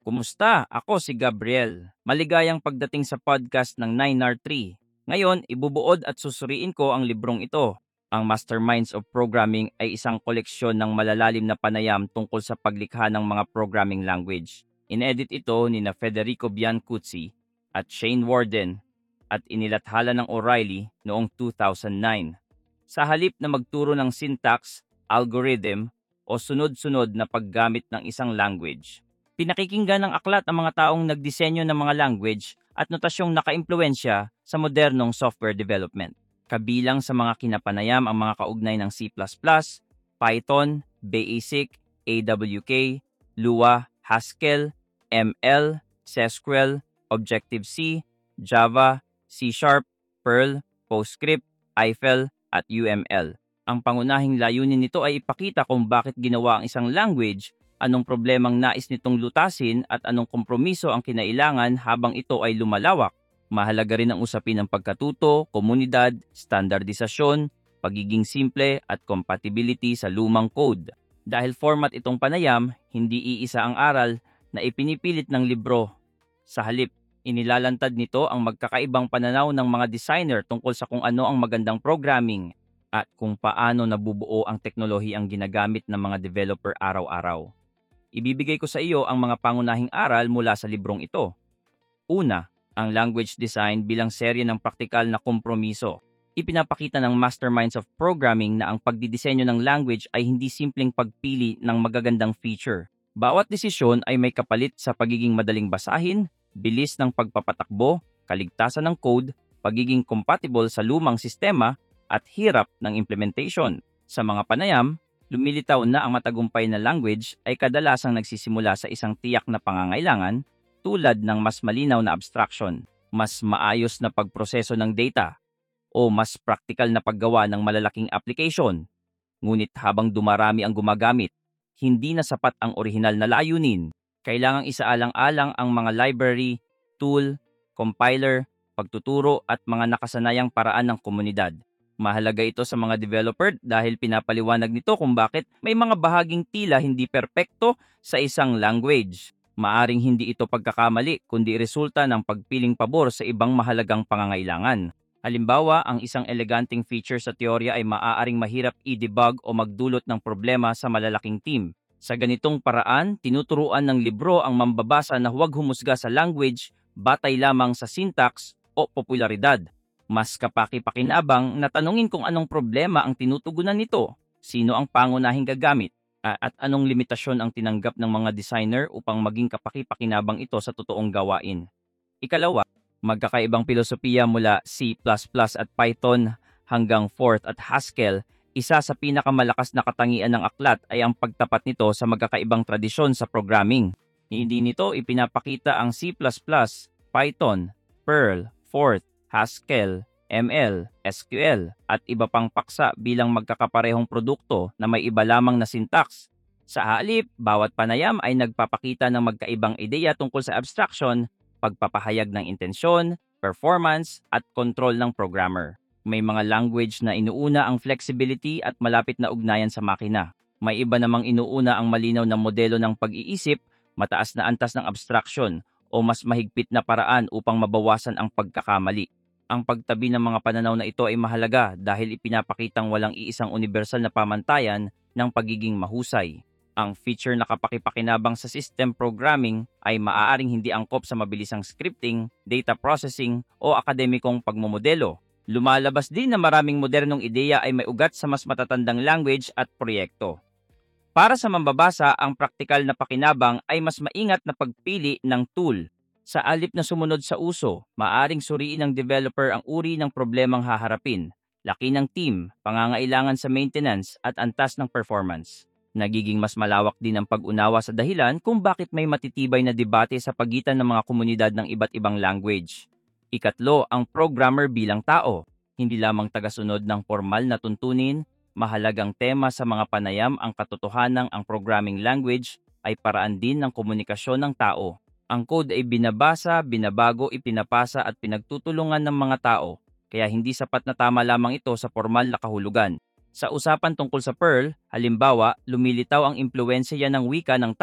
Kumusta? Ako si Gabriel. Maligayang pagdating sa podcast ng 9R3. Ngayon, ibubuod at susuriin ko ang librong ito. Ang Masterminds of Programming ay isang koleksyon ng malalalim na panayam tungkol sa paglikha ng mga programming language. Inedit ito ni na Federico Biancuzzi at Shane Warden at inilathala ng O'Reilly noong 2009. Sa halip na magturo ng syntax, algorithm, o sunod-sunod na paggamit ng isang language, pinakikinggan ng aklat ang mga taong nagdisenyo ng mga language at notasyong nakaimpluwensya sa modernong software development. Kabilang sa mga kinapanayam ang mga kaugnay ng C++, Python, BASIC, AWK, Lua, Haskell, ML, SQL, Objective-C, Java, C#, Perl, PostScript, Eiffel, at UML. Ang pangunahing layunin nito ay ipakita kung bakit ginawa ang isang language, anong problemang nais nitong lutasin at anong kompromiso ang kinailangan habang ito ay lumalawak. Mahalaga rin ang usapin ng pagkatuto, komunidad, standardisasyon, pagiging simple at compatibility sa lumang code. Dahil format itong panayam, hindi iisa ang aral na ipinipilit ng libro. Sa halip, inilalantad nito ang magkakaibang pananaw ng mga designer tungkol sa kung ano ang magandang programming at kung paano nabubuo ang teknolohiyang ginagamit ng mga developer araw-araw. Ibibigay ko sa iyo ang mga pangunahing aral mula sa librong ito. Una, ang language design bilang serye ng praktikal na kompromiso. Ipinapakita ng Masterminds of Programming na ang pagdidisenyo ng language ay hindi simpleng pagpili ng magagandang feature. Bawat desisyon ay may kapalit sa pagiging madaling basahin, bilis ng pagpapatakbo, kaligtasan ng code, pagiging compatible sa lumang sistema, at hirap ng implementation. Sa mga panayam, lumilitaw na ang matagumpay na language ay kadalasang nagsisimula sa isang tiyak na pangangailangan tulad ng mas malinaw na abstraction, mas maayos na pagproseso ng data, o mas praktikal na paggawa ng malalaking application. Ngunit habang dumarami ang gumagamit, hindi na sapat ang orihinal na layunin. Kailangang isaalang-alang ang mga library, tool, compiler, pagtuturo at mga nakasanayang paraan ng komunidad. Mahalaga ito sa mga developer dahil pinapaliwanag nito kung bakit may mga bahaging tila hindi perpekto sa isang language. Maaring hindi ito pagkakamali kundi resulta ng pagpiling pabor sa ibang mahalagang pangangailangan. Halimbawa, ang isang eleganteng feature sa teorya ay maaaring mahirap i-debug o magdulot ng problema sa malalaking team. Sa ganitong paraan, tinuturuan ng libro ang mambabasa na huwag humusga sa language batay lamang sa syntax o popularidad. Mas kapaki-pakinabang na tanungin kung anong problema ang tinutugunan nito, sino ang pangunahing gagamit, at anong limitasyon ang tinanggap ng mga designer upang maging kapaki-pakinabang ito sa totoong gawain. Ikalawa, magkakaibang filosofiya mula C++ at Python hanggang Forth at Haskell. Isa sa pinakamalakas na katangian ng aklat ay ang pagtapat nito sa magkakaibang tradisyon sa programming. Hindi nito ipinapakita ang C++, Python, Perl, Forth, Haskell, ML, SQL at iba pang paksa bilang magkakaparehong produkto na may iba lamang na syntax. Sa halip, bawat panayam ay nagpapakita ng magkaibang ideya tungkol sa abstraction, pagpapahayag ng intensyon, performance, at control ng programmer. May mga language na inuuna ang flexibility at malapit na ugnayan sa makina. May iba namang inuuna ang malinaw na modelo ng pag-iisip, mataas na antas ng abstraction, o mas mahigpit na paraan upang mabawasan ang pagkakamali. Ang pagtabi ng mga pananaw na ito ay mahalaga dahil ipinapakitang walang iisang universal na pamantayan ng pagiging mahusay. Ang feature na kapaki-pakinabang sa system programming ay maaaring hindi angkop sa mabilisang scripting, data processing o akademikong pagmomodelo. Lumalabas din na maraming modernong ideya ay may ugat sa mas matatandang language at proyekto. Para sa mambabasa, ang praktikal na pakinabang ay mas maingat na pagpili ng tool. Sa alip na sumunod sa uso, maaaring suriin ng developer ang uri ng problemang haharapin, laki ng team, pangangailangan sa maintenance at antas ng performance. Nagiging mas malawak din ang pag-unawa sa dahilan kung bakit may matitibay na debate sa pagitan ng mga komunidad ng iba't ibang language. Ikatlo, ang programmer bilang tao. Hindi lamang tagasunod ng formal na tuntunin, mahalagang tema sa mga panayam ang katotohanang ang programming language ay paraan din ng komunikasyon ng tao. Ang code ay binabasa, binabago, ipinapasa at pinagtutulungan ng mga tao, kaya hindi sapat na tama lamang ito sa formal na kahulugan. Sa usapan tungkol sa Perl, halimbawa, lumilitaw ang impluwensya ng wika ng tao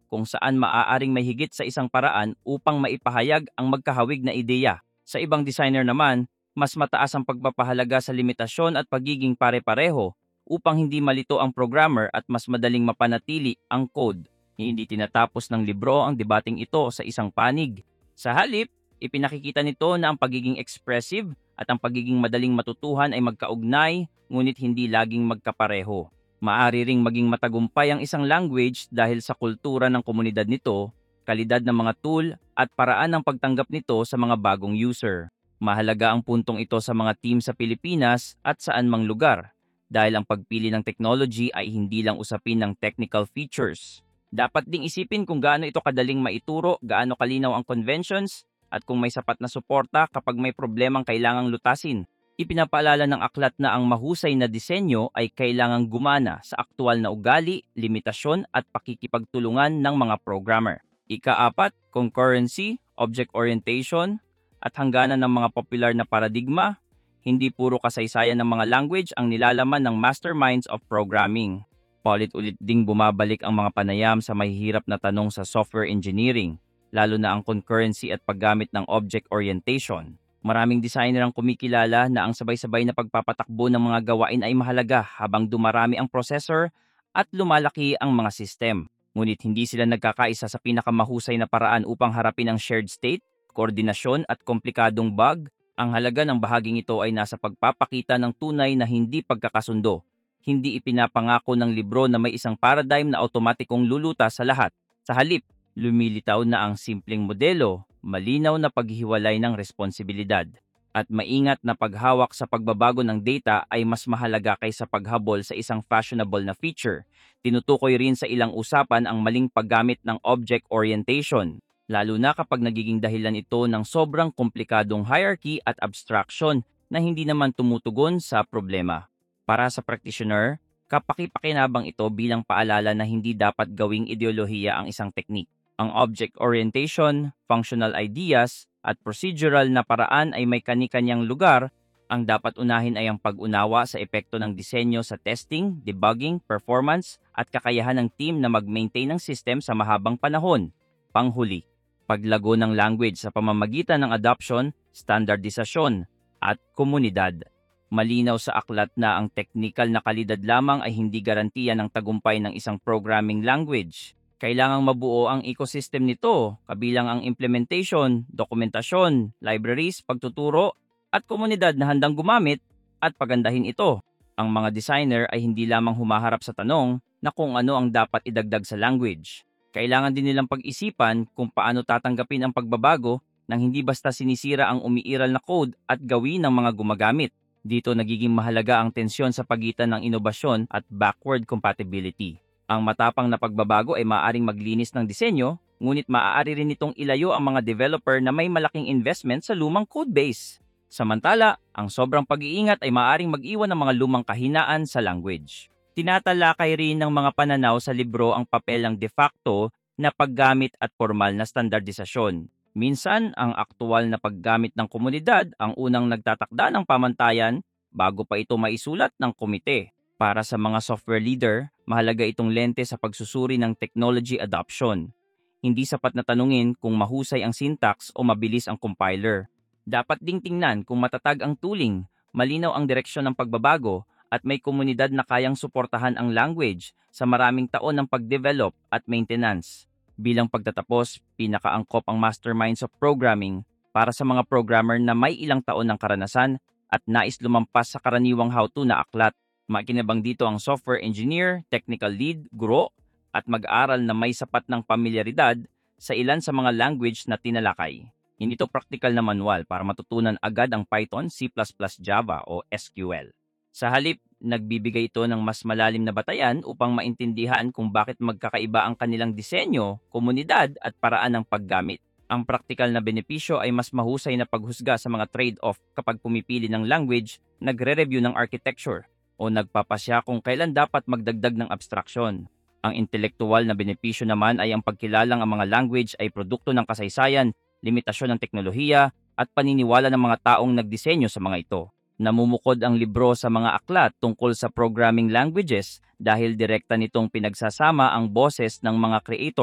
kung saan maaaring may higit sa isang paraan upang maipahayag ang magkahawig na ideya. Sa ibang designer naman, mas mataas ang pagpapahalaga sa limitasyon at pagiging pare-pareho upang hindi malito ang programmer at mas madaling mapanatili ang code. Hindi tinatapos ng libro ang debating ito sa isang panig. Sa halip, ipinakikita nito na ang pagiging expressive at ang pagiging madaling matutuhan ay magkaugnay, ngunit hindi laging magkapareho. Maaari ring maging matagumpay ang isang language dahil sa kultura ng komunidad nito, kalidad ng mga tool, at paraan ng pagtanggap nito sa mga bagong user. Mahalaga ang puntong ito sa mga team sa Pilipinas at saan mang lugar, dahil ang pagpili ng technology ay hindi lang usapin ng technical features. Dapat ding isipin kung gaano ito kadaling maituro, gaano kalinaw ang conventions, at kung may sapat na suporta kapag may problemang kailangang lutasin. Ipinapaalala ng aklat na ang mahusay na disenyo ay kailangang gumana sa aktual na ugali, limitasyon at pakikipagtulungan ng mga programmer. Ika-4, concurrency, object orientation, at hangganan ng mga popular na paradigma. Hindi puro kasaysayan ng mga language ang nilalaman ng masterminds of programming. Paulit-ulit ding bumabalik ang mga panayam sa mahihirap na tanong sa software engineering, lalo na ang concurrency at paggamit ng object orientation. Maraming designer ang kumikilala na ang sabay-sabay na pagpapatakbo ng mga gawain ay mahalaga habang dumarami ang processor at lumalaki ang mga system. Ngunit hindi sila nagkakaisa sa pinakamahusay na paraan upang harapin ang shared state, koordinasyon at komplikadong bug. Ang halaga ng bahaging ito ay nasa pagpapakita ng tunay na hindi pagkakasundo. Hindi ipinapangako ng libro na may isang paradigm na automatikong luluta sa lahat. Sa halip, lumilitaw na ang simpleng modelo, malinaw na paghihiwalay ng responsibilidad, at maingat na paghawak sa pagbabago ng data ay mas mahalaga kaysa paghabol sa isang fashionable na feature. Tinutukoy rin sa ilang usapan ang maling paggamit ng object orientation, lalo na kapag nagiging dahilan ito ng sobrang komplikadong hierarchy at abstraction na hindi naman tumutugon sa problema. Para sa practitioner, kapaki-pakinabang ito bilang paalala na hindi dapat gawing ideolohiya ang isang teknik. Ang object orientation, functional ideas, at procedural na paraan ay may kani-kanyang lugar. Ang dapat unahin ay ang pag-unawa sa epekto ng disenyo sa testing, debugging, performance, at kakayahan ng team na mag-maintain ng system sa mahabang panahon. Panghuli, paglago ng language sa pamamagitan ng adoption, standardisasyon, at komunidad. Malinaw sa aklat na ang technical na kalidad lamang ay hindi garantiya ng tagumpay ng isang programming language. Kailangang mabuo ang ecosystem nito, kabilang ang implementation, dokumentasyon, libraries, pagtuturo, at komunidad na handang gumamit at pagandahin ito. Ang mga designer ay hindi lamang humaharap sa tanong na kung ano ang dapat idagdag sa language. Kailangan din nilang pag-isipan kung paano tatanggapin ang pagbabago nang hindi basta sinisira ang umiiral na code at gawin ng mga gumagamit. Dito nagiging mahalaga ang tensyon sa pagitan ng inobasyon at backward compatibility. Ang matapang na pagbabago ay maaaring maglinis ng disenyo, ngunit maaari rin itong ilayo ang mga developer na may malaking investment sa lumang codebase. Samantala, ang sobrang pag-iingat ay maaaring mag-iwan ng mga lumang kahinaan sa language. Tinatalakay rin ng mga pananaw sa libro ang papel ng de facto na paggamit at formal na standardisasyon. Minsan, ang aktual na paggamit ng komunidad ang unang nagtatakda ng pamantayan bago pa ito maisulat ng komite. Para sa mga software leader, mahalaga itong lente sa pagsusuri ng technology adoption. Hindi sapat na tanungin kung mahusay ang syntax o mabilis ang compiler. Dapat ding tingnan kung matatag ang tooling, malinaw ang direksyon ng pagbabago, at may komunidad na kayang suportahan ang language sa maraming taon ng pagdevelop at maintenance. Bilang pagtatapos, pinakaangkop ang masterminds of programming para sa mga programmer na may ilang taon ng karanasan at nais lumampas sa karaniwang how-to na aklat. Makinabang dito ang software engineer, technical lead, guro, at mag-aral na may sapat ng pamilyaridad sa ilan sa mga language na tinalakay. Hindi ito practical na manual para matutunan agad ang Python, C++, Java o SQL. Sa halip, nagbibigay ito ng mas malalim na batayan upang maintindihan kung bakit magkakaiba ang kanilang disenyo, komunidad at paraan ng paggamit. Ang praktikal na benepisyo ay mas mahusay na paghusga sa mga trade-off kapag pumipili ng language, nagre-review ng architecture, o nagpapasya kung kailan dapat magdagdag ng abstraction. Ang intelektual na benepisyo naman ay ang pagkilalang ang mga language ay produkto ng kasaysayan, limitasyon ng teknolohiya, at paniniwala ng mga taong nagdisenyo sa mga ito. Namumukod ang libro sa mga aklat tungkol sa programming languages dahil direkta nitong pinagsasama ang boses ng mga creator,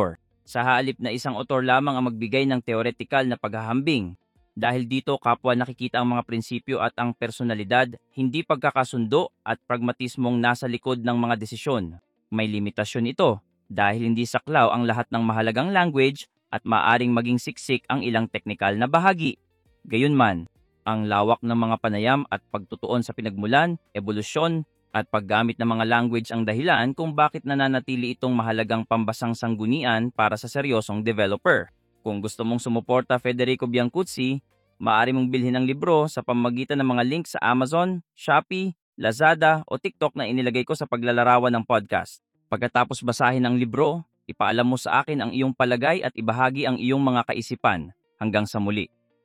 Sa halip na isang otor lamang ang magbigay ng teoretikal na paghahambing. Dahil dito kapwa nakikita ang mga prinsipyo at ang personalidad, hindi pagkakasundo at pragmatismong nasa likod ng mga desisyon. May limitasyon ito dahil hindi saklaw ang lahat ng mahalagang language at maaring maging siksik ang ilang teknikal na bahagi. Gayunman, ang lawak ng mga panayam at pagtutuon sa pinagmulan, ebolusyon, at paggamit ng mga language ang dahilan kung bakit nananatili itong mahalagang pambasang sanggunian para sa seryosong developer. Kung gusto mong sumuporta Federico Biancuzzi, maaari mong bilhin ang libro sa pamamagitan ng mga link sa Amazon, Shopee, Lazada o TikTok na inilagay ko sa paglalarawan ng podcast. Pagkatapos basahin ang libro, ipaalam mo sa akin ang iyong palagay at ibahagi ang iyong mga kaisipan. Hanggang sa muli.